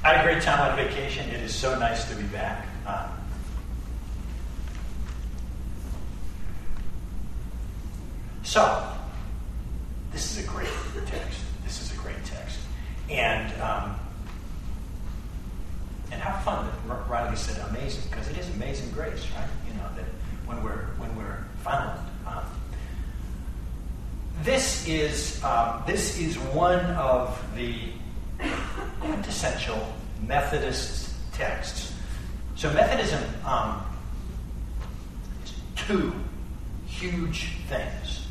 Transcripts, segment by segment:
I had a great time on vacation. It is so nice to be back. So, this is a great text. This is a great text. And how fun that Riley said amazing, because it is amazing grace, right? You know, that when we're found. This is one of the quintessential Methodist texts. So Methodism is two huge things.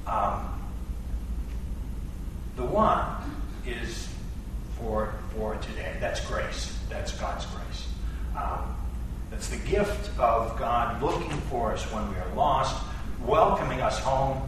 The one is for today. That's grace. That's God's grace. That's the gift of God looking for us when we are lost, welcoming us home,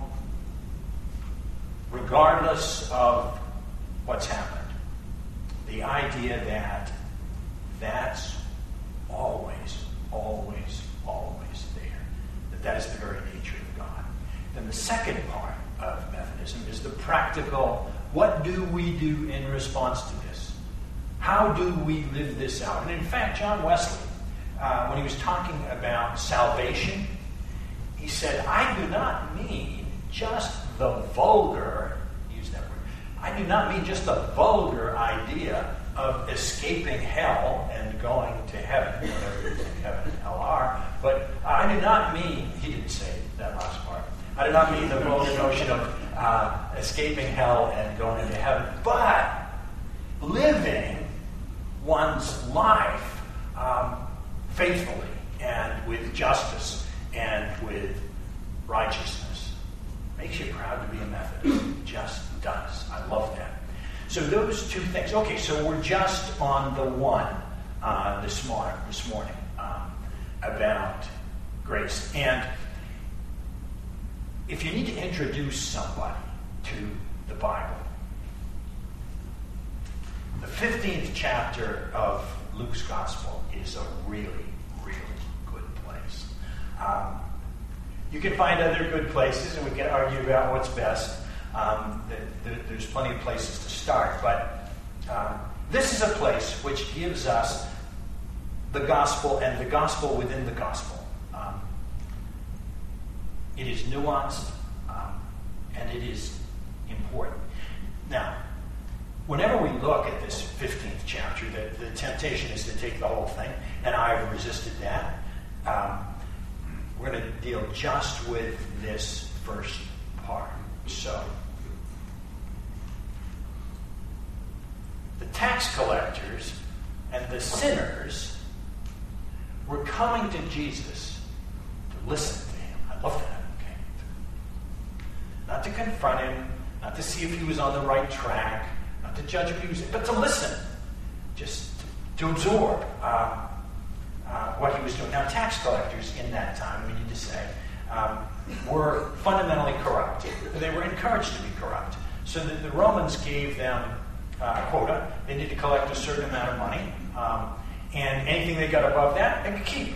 regardless of what's happened. The idea that that's always, always, always there. That is the very nature of God. Then the second part of Methodism is the practical, what do we do in response to this? How do we live this out? And in fact, John Wesley, when he was talking about salvation, he said, I do not mean just the vulgar, use that word, I do not mean just the vulgar idea of escaping hell and going to heaven, whatever you think heaven and hell are, but I do not mean, he didn't say that last part, I do not mean the vulgar notion of escaping hell and going to heaven, but living one's life faithfully and with justice and with righteousness. Makes you proud to be a Methodist. It just does. I love that. So those two things. Okay, so we're just on the one this morning about grace. And if you need to introduce somebody to the Bible, the 15th chapter of Luke's Gospel is a really, really good place. You can find other good places, and we can argue about what's best. There's plenty of places to start, but this is a place which gives us the gospel and the gospel within the gospel. It is nuanced, and it is important. Now, whenever we look at this 15th chapter, the temptation is to take the whole thing, and I've resisted that. We're going to deal just with this first part. So, the tax collectors and the sinners were coming to Jesus to listen to him. I love that. Okay? Not to confront him, not to see if he was on the right track, not to judge if he was, but to listen, just to absorb what he was doing. Now, tax collectors in that time, we need to say, were fundamentally corrupt. They were encouraged to be corrupt. So that the Romans gave them a quota. They needed to collect a certain amount of money. And anything they got above that, they could keep.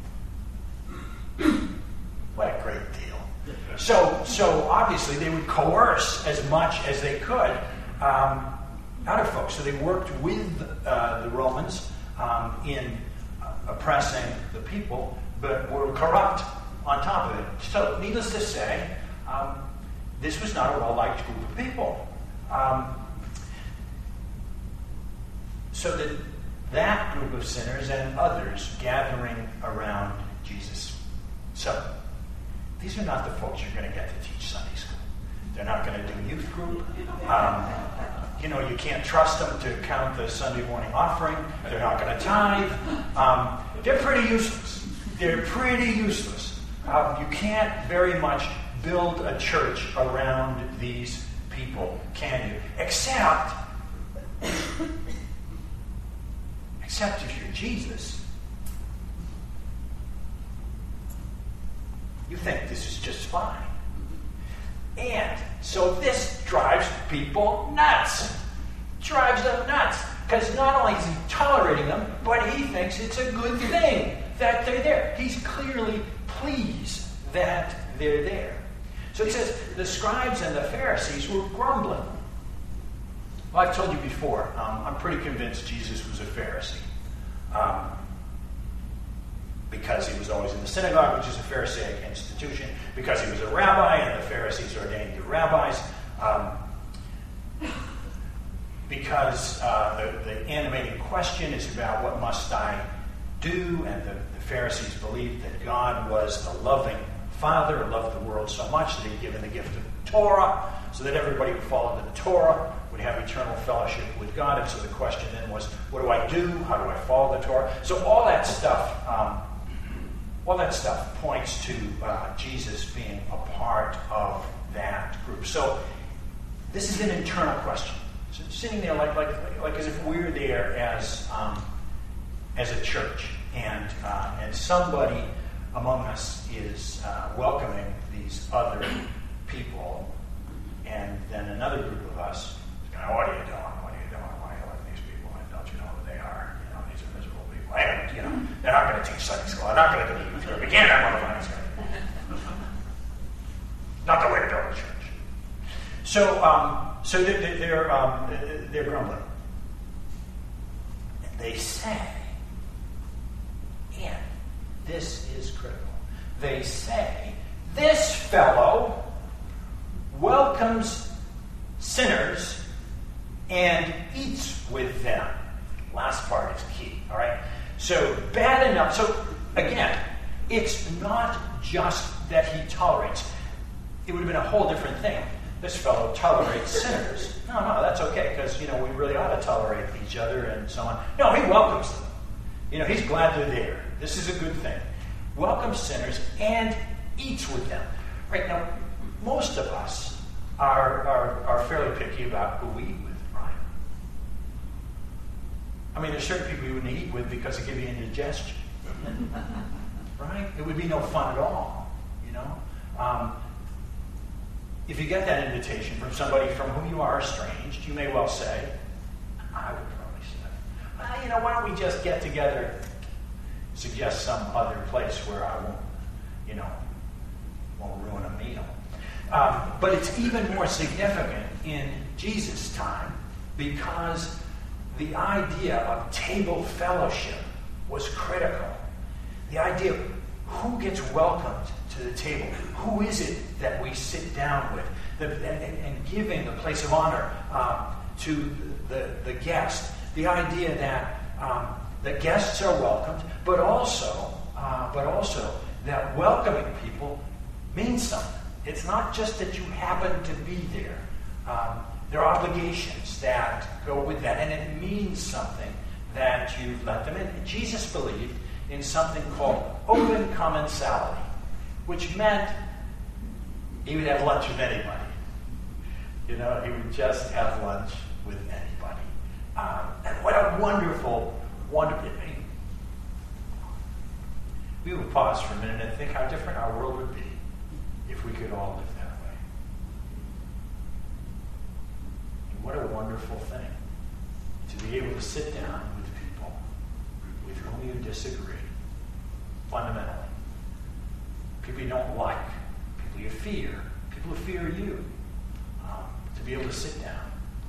What a great deal. So obviously they would coerce as much as they could out of folks. So they worked with the Romans in oppressing the people, but were corrupt on top of it. So, needless to say, this was not a well-liked group of people. So that group of sinners and others gathering around Jesus. So, these are not the folks you're going to get to teach Sunday school. They're not going to do youth group. You can't trust them to count the Sunday morning offering. They're not going to tithe. They're pretty useless. They're pretty useless. You can't very much build a church around these people, can you? Except if you're Jesus. You think this is just fine. And so this drives people nuts. Drives them nuts. Because not only is he tolerating them, but he thinks it's a good thing that they're there. He's clearly pleased that they're there. So he says, the scribes and the Pharisees were grumbling. Well, I've told you before, I'm pretty convinced Jesus was a Pharisee. Because he was always in the synagogue, which is a Pharisaic institution, because he was a rabbi, and the Pharisees ordained the rabbis, because the animating question is about what must I do, and the Pharisees believed that God was a loving Father who loved the world so much that he'd given the gift of Torah, so that everybody would follow the Torah, would have eternal fellowship with God. And so the question then was, what do I do? How do I follow the Torah? So all that stuff points to Jesus being a part of that group. So this is an internal question. So sitting there like as if we're there as a church, and somebody among us is welcoming these other people, and then another group of us is going, what are you doing? What are you doing? Why are you letting these people in? Don't you know who they are? These are miserable people. And, they're not going to teach Sunday school. They're not going to do youth group. We can't have one of them. Not the way to build a church. So they're grumbling. And they say, and this is critical, they say, this fellow welcomes sinners and eats with them. Last part is key, all right? So bad enough. So again, it's not just that he tolerates. It would have been a whole different thing. This fellow tolerates sinners. No, that's okay, because, we really ought to tolerate each other and so on. No, he welcomes them. He's glad they're there. This is a good thing. Welcomes sinners and eats with them. Right now, most of us are fairly picky about who we eat with, right? I mean, there's certain people you wouldn't eat with because it gives you indigestion. Right? It would be no fun at all, If you get that invitation from somebody from whom you are estranged, you may well say, I would probably say, why don't we just get together, suggest some other place where I won't ruin a meal. But it's even more significant in Jesus' time, because the idea of table fellowship was critical. The idea of who gets welcomed to the table, who is it that we sit down with, and giving the place of honor to the guest. The idea that the guests are welcomed, but also that welcoming people means something. It's not just that you happen to be there. There are obligations that go with that, and it means something that you've let them in. Jesus believed in something called open commensality, which meant he would have lunch with anybody. He would just have lunch with anybody. And what a wonderful thing. We would pause for a minute and think how different our world would be if we could all live that way. And what a wonderful thing to be able to sit down with people with whom you disagree, fundamentally. People you don't like, people you fear, people who fear you. To be able to sit down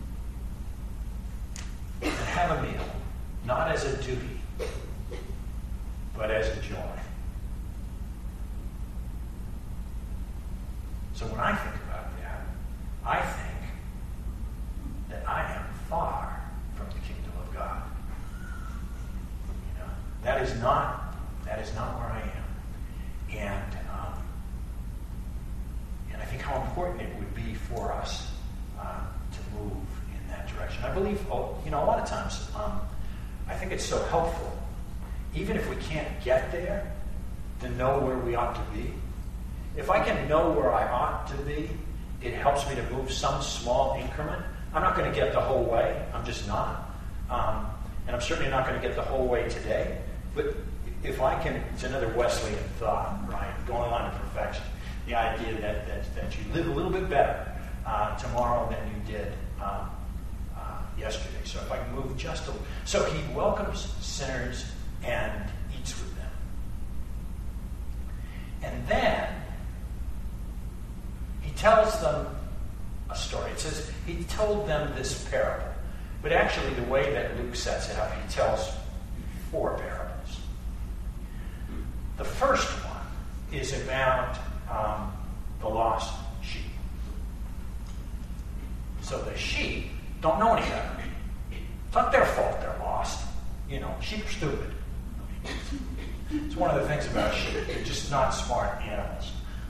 and have a meal, not as a duty, but as a joy. So when I think about that, I think that I am far from the kingdom of God. That is not where I am. And I think how important it would be for us to move in that direction. I believe, a lot of times, I think it's so helpful, even if we can't get there, to know where we ought to be. If I can know where I ought to be, it helps me to move some small increment. I'm not going to get the whole way. I'm just not. And I'm certainly not going to get the whole way today. But if I can, it's another Wesleyan thought, right? Going on to perfection. The idea that you live a little bit better tomorrow than you did yesterday. So if I can move just a little. So he welcomes sinners and eats with them. And then he tells them a story. It says he told them this parable. But actually, the way that Luke sets it up, he tells 4 parables. The first one is about the lost sheep. So the sheep don't know any better. It's not their fault they're lost. Sheep are stupid. It's one of the things about sheep. They're just not smart animals.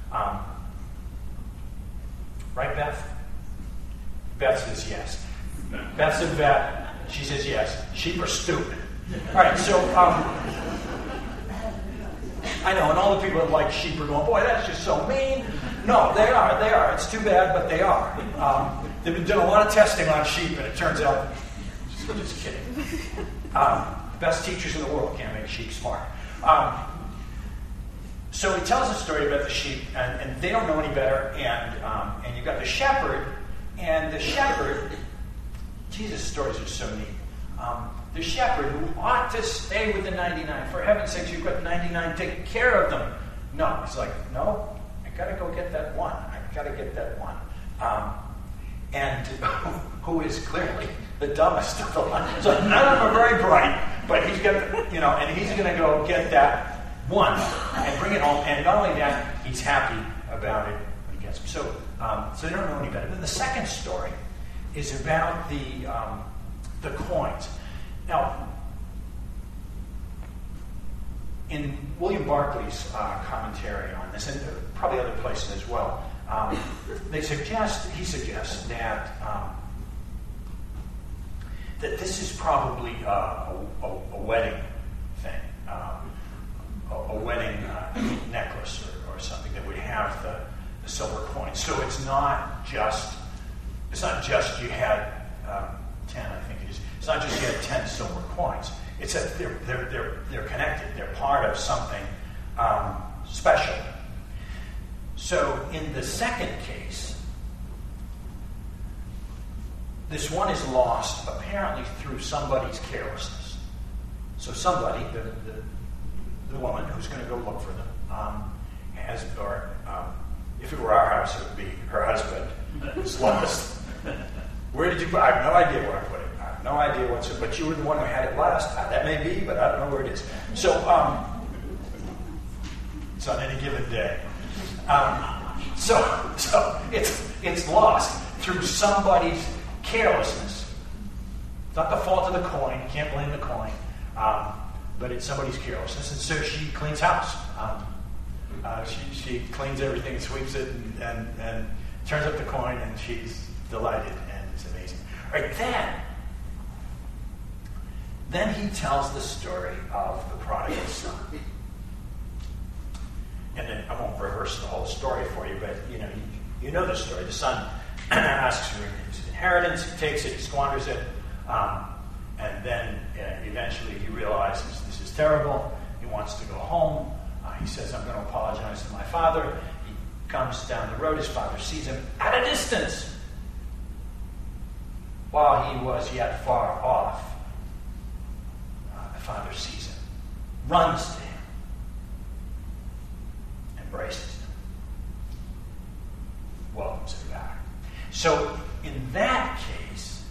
Right, Beth? Beth says yes. Beth's a vet. She says yes. Sheep are stupid. All right, so I know, and all the people that like sheep are going, boy, that's just so mean. No, they are. It's too bad, but they are. They've been doing a lot of testing on sheep, and it turns out, just kidding. Best teachers in the world can't make sheep smart. So he tells a story about the sheep, and they don't know any better, and you've got the shepherd, and the shepherd, Jesus' stories are so neat. The shepherd who ought to stay with the 99. For heaven's sake, you've got 99, take care of them. No, he's like, no, I got to go get that one. And who is clearly the dumbest of the lot. So none of them are very bright, but he's got, and he's going to go get that one and bring it home. And not only that, he's happy about it when he gets them. So they don't know any better. Then the second story is about the coins. Now, in William Barclay's commentary on this, and probably other places as well, he suggests that this is probably a wedding thing, a wedding necklace or something that would have the silver coins. So it's not just you had 10, I think it is. It's not just you had 10 silver coins. It's that they're connected. They're part of something special. So in the second case, this one is lost apparently through somebody's carelessness. So somebody, the woman who's going to go look for them, if it were our house, it would be her husband who's lost. Where did you put it? I have no idea where I put it. I have no idea what's it. But you were the one who had it last. That may be, but I don't know where it is. So it's on any given day. So it's lost through somebody's carelessness. It's not the fault of the coin. You can't blame the coin. But it's somebody's carelessness. And so she cleans house. She cleans everything, sweeps it, and turns up the coin, and she's delighted, and it's amazing. All right, then he tells the story of the prodigal son. And then I won't rehearse the whole story for you, but you know the story. The son asks for his inheritance, he takes it, he squanders it, and then eventually he realizes this is terrible. He wants to go home. He says, I'm going to apologize to my father. He comes down the road. His father sees him at a distance while he was yet far off. The father sees him, runs to him, embraces him, welcomes him back. So in that case,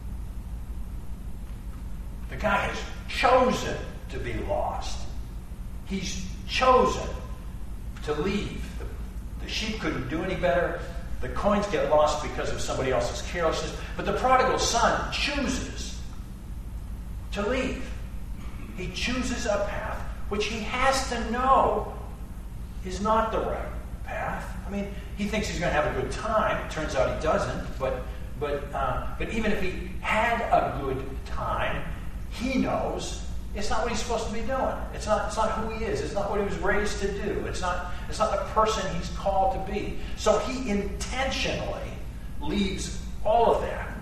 the guy has chosen to be lost. He's chosen to leave. The sheep couldn't do any better. The coins get lost because of somebody else's carelessness. But the prodigal son chooses to leave. He chooses a path which he has to know is not the right path. I mean, he thinks he's going to have a good time. It turns out he doesn't. But even if he had a good time, he knows it's not what he's supposed to be doing. It's not who he is. It's not what he was raised to do. It's not the person he's called to be. So he intentionally leaves all of that.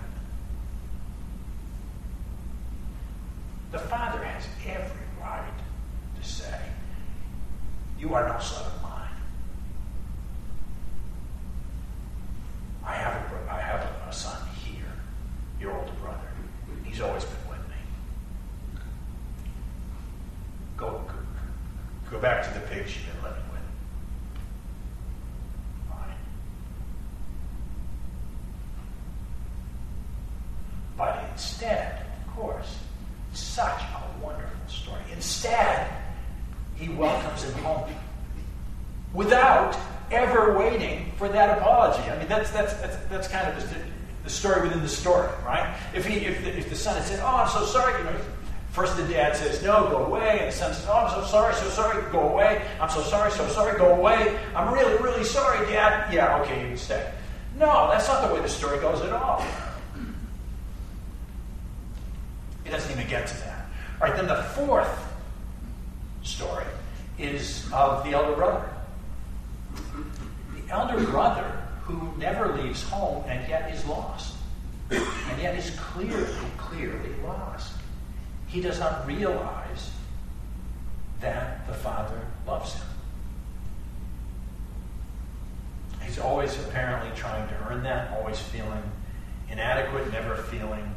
The father has every right to say, you are no son of mine. I have a son here, your older brother. He's always been with me. Go back to the pigs you've been living with. Fine. But instead, Instead, he welcomes him home without ever waiting for that apology. I mean, that's kind of just the story within the story, right? If the son had said, "Oh, I'm so sorry," first the dad says, "No, go away," and the son says, "Oh, I'm so sorry, go away. I'm so sorry, go away. I'm really, really sorry, Dad." "Yeah, okay, you can stay." No, that's not the way the story goes at all. It doesn't even get to that. All right, then the fourth story is of the elder brother. The elder brother who never leaves home and yet is lost. And yet is clearly lost. He does not realize that the Father loves him. He's always apparently trying to earn that, always feeling inadequate, never feeling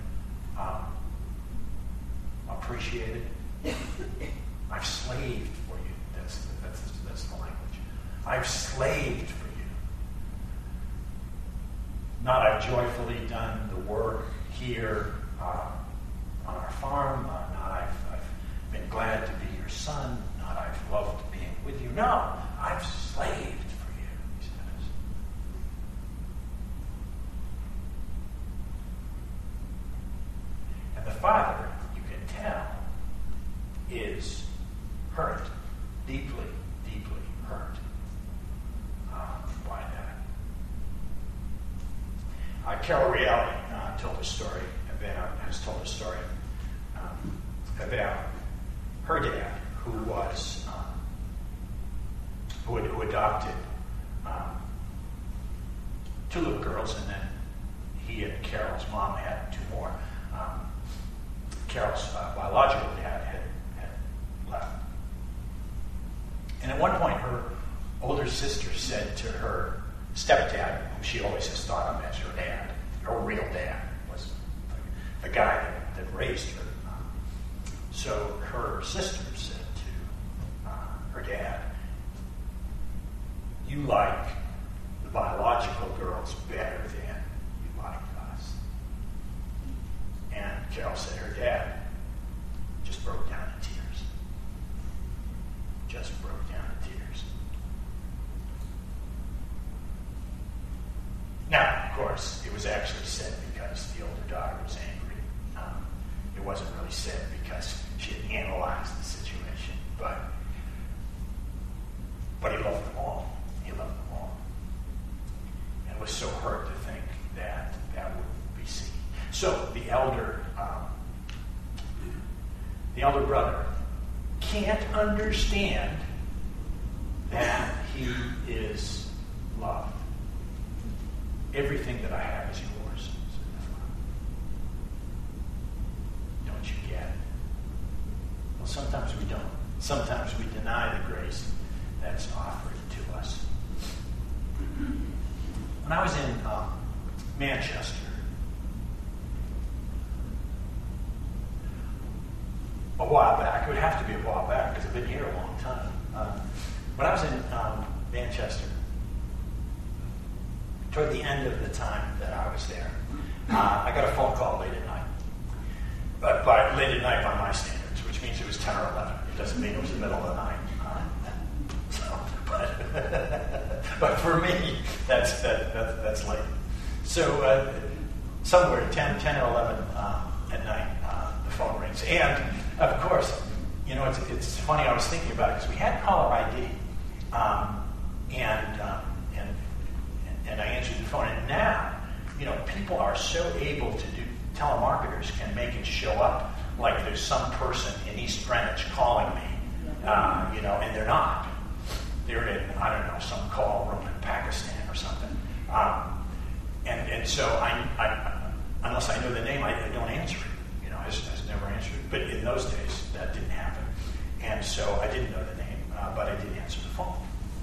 appreciated. I've slaved for you. That's the language. I've slaved for you. Not I've joyfully done the work here on our farm. Not I've been glad to be your son. Not I've loved being with you. No, I've slaved for you, he says. And the Father, you can tell, is hurt, deeply, deeply hurt by that. Carol Reale told a story has told a story about her dad, who adopted two little girls, and then he and Carol's mom had two more. Carol's biological dad had left. And at one point, her older sister said to her stepdad, whom she always has thought of as her dad, her real dad, was the guy that raised her. So her sister said to her dad, "You like the biological girls better than you like us." And Carol said her dad just broke down in tears. Just broke down in tears. Now, of course, it was actually said because the older daughter was angry. It wasn't really said because she had analyzed the situation, but he loved them all. He loved them all. And was so hurt to think that wouldn't be seen. So the elder brother can't understand that he is loved. "Everything that I have is yours," said the Father. Don't you get it? Well, sometimes we don't. Sometimes we deny the grace that's offered to us. When I was in Manchester, a while back, it would have to be a while back because I've been here a long time. When I was in Manchester, toward the end of the time that I was there, I got a phone call late at night. But by late at night by my standards, which means it was 10 or 11. It doesn't mean it was the middle of the night. But for me, that's late. So somewhere 10 or 11 at night, the phone rings. And of course, it's funny. I was thinking about it because we had caller ID, and I answered the phone. And now, people are so able to do. Telemarketers can make it show up like there's some person in East Greenwich calling me, and they're not. They're in, I don't know, some call room in Pakistan or something. And so I unless I know the name, I don't answer it. I just never answered it. But in those days, that didn't happen. And so I didn't know the name, but I did answer the phone.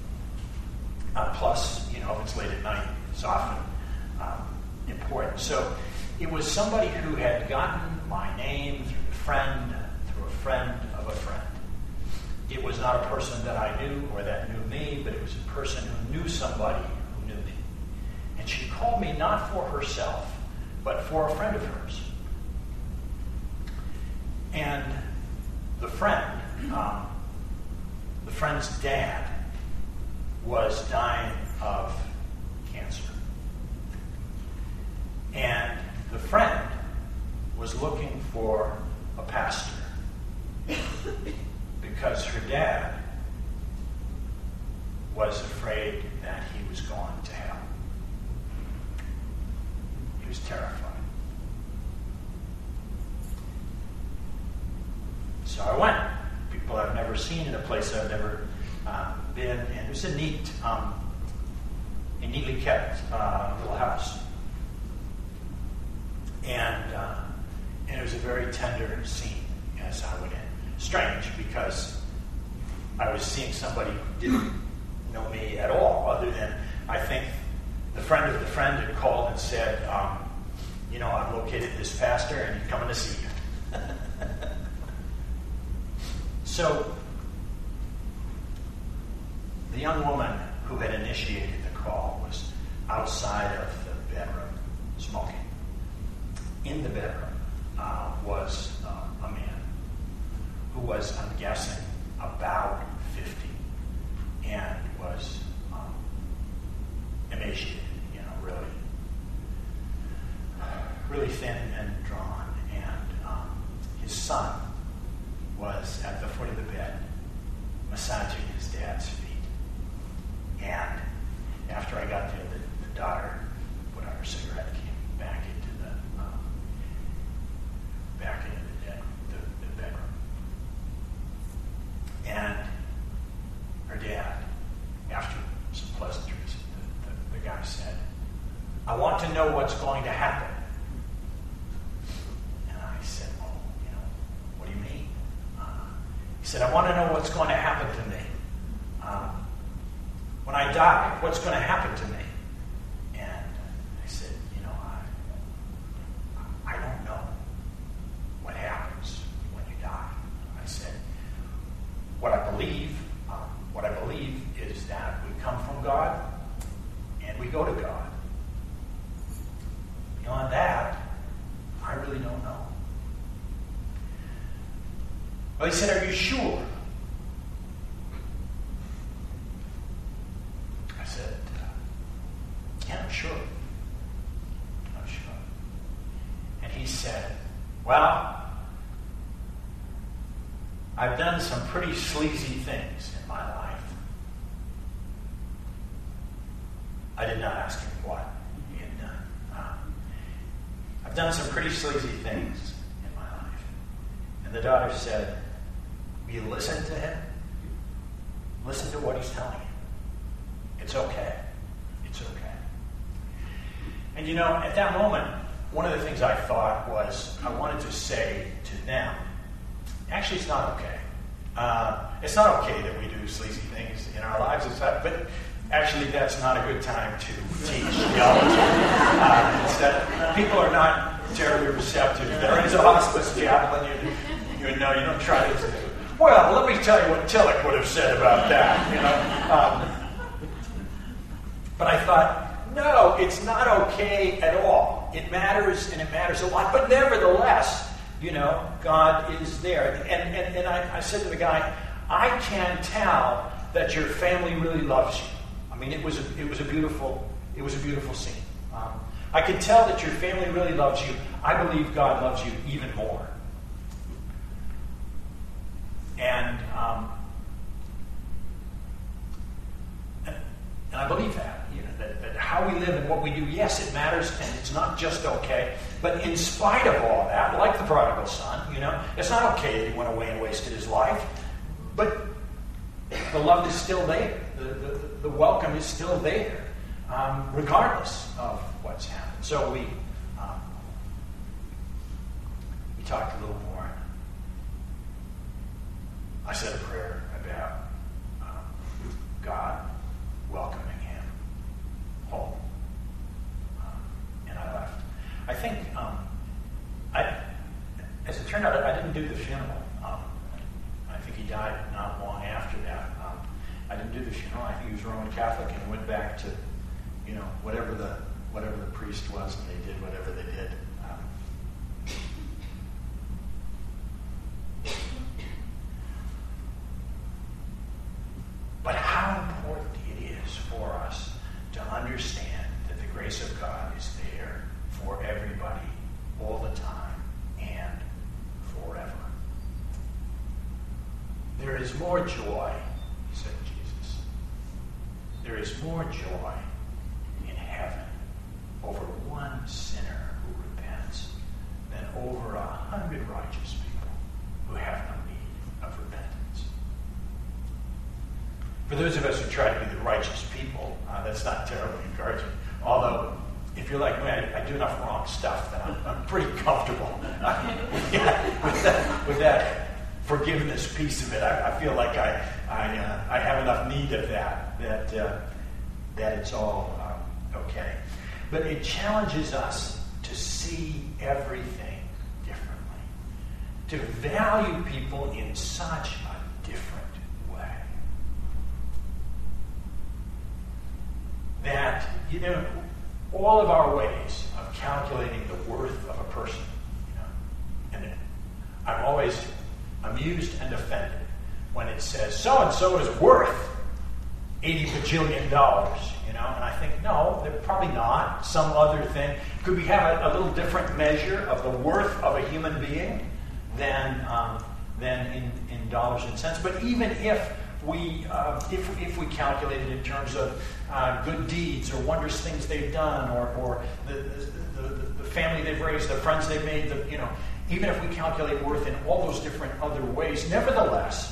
Plus, if it's late at night, it's often important. So it was somebody who had gotten my name through a friend of a friend. It was not a person that I knew or that knew me, but it was a person who knew somebody who knew me. And she called me not for herself, but for a friend of hers. And the friend the friend's dad was dying of cancer. And the friend was looking for a pastor because her dad was afraid that he was going to hell. He was terrified. So I went. People I've never seen in a place I've never been, and it was a neatly kept little house. And it was a very tender scene as I went in. Strange, because I was seeing somebody who didn't know me at all, other than I think the friend of the friend had called and said, I've located this pastor and he's coming to see you. So the young woman who had initiated the call was outside of the bedroom smoking. In the bedroom was a man who was, I'm guessing, about 50 and was emaciated, really thin and drawn. And his son was at the foot of the bed, massaging his dad's feet. And after I got there, the daughter put out her cigarette, came back into the bedroom. And her dad, after some pleasantries, the guy said, "I want to know what's going to happen." And I said, "Well, what do you mean?" He said, "I want to know what's going to happen to me. When I die, what's going to happen to me?" And I said, I don't know what happens when you die. I said, what I believe is that we come from God and we go to God. Beyond that, I really don't know. Well, he said, "Are you sure?" I said, "Yeah, I'm sure. I'm sure." And he said, "Well, I've done some pretty sleazy things in my life." I did not ask him what he had done. "I've done some pretty sleazy things in my life." And the daughter said, "Will you listen to him? Listen to what he's telling you. It's okay. It's okay." And at that moment, one of the things I thought was I wanted to say to them, actually, it's not okay. It's not okay that we do sleazy things in our lives. But actually, that's not a good time to teach theology. People are not terribly receptive. There is a hospice chaplain. You don't try to. Well, let me tell you what Tillich would have said about that. But I thought, no, it's not okay at all. It matters, and it matters a lot. But nevertheless, God is there. And I said to the guy, I can tell that your family really loves you. I mean, it was a beautiful scene. I can tell that your family really loves you. I believe God loves you even more. And I believe that, that how we live and what we do, yes, it matters, and it's not just okay. But in spite of all that, like the prodigal son, it's not okay that he went away and wasted his life. But the love is still there. The welcome is still there, regardless of what's happened. So we talked a little more. I said a prayer about God welcoming him home, and I left. I think, as it turned out, I didn't do the funeral. I think he died not long after that. I didn't do the funeral. I think he was Roman Catholic and went back to, whatever the priest was, and they did whatever they did. There is more joy, said Jesus. There is more joy in heaven over one sinner who repents than over 100 righteous people who have no need of repentance. For those of us who try to be the righteous people, that's not terribly encouraging. Although, if you're like me, I do enough wrong stuff that I'm pretty comfortable with that forgiveness piece of it. I feel like I have enough need of that it's all okay. But it challenges us to see everything differently, to value people in such a different way. That, all of our ways of calculating the worth of a person, and I'm always amused and offended when it says so-and-so is worth $80 bajillion, and I think, no, they're probably not. Some other thing. Could we have a little different measure of the worth of a human being than in dollars and cents? But even if we calculate it in terms of good deeds or wondrous things they've done, or the family they've raised, the friends they've made, even if we calculate worth in all those different other ways, nevertheless,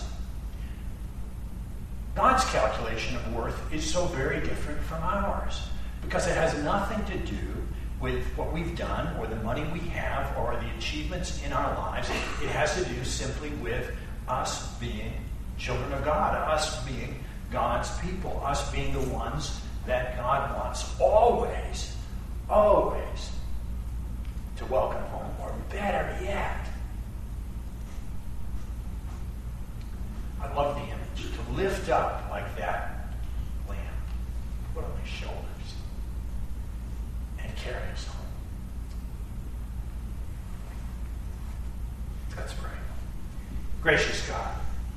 God's calculation of worth is so very different from ours, because it has nothing to do with what we've done or the money we have or the achievements in our lives. It has to do simply with us being children of God, us being God's people, us being the ones that God wants always to welcome home, or better yet, I love the image, to lift up like that lamb, put on his shoulders, and carry us home. Let's pray. Gracious God,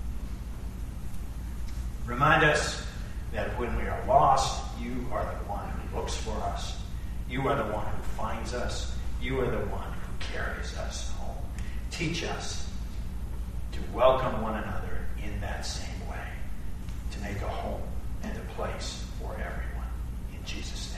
remind us that when we are lost, you are the one who looks for us. You are the one who finds us. You are the one who carries us home. Teach us to welcome one another in that same way, to make a home and a place for everyone. In Jesus' name.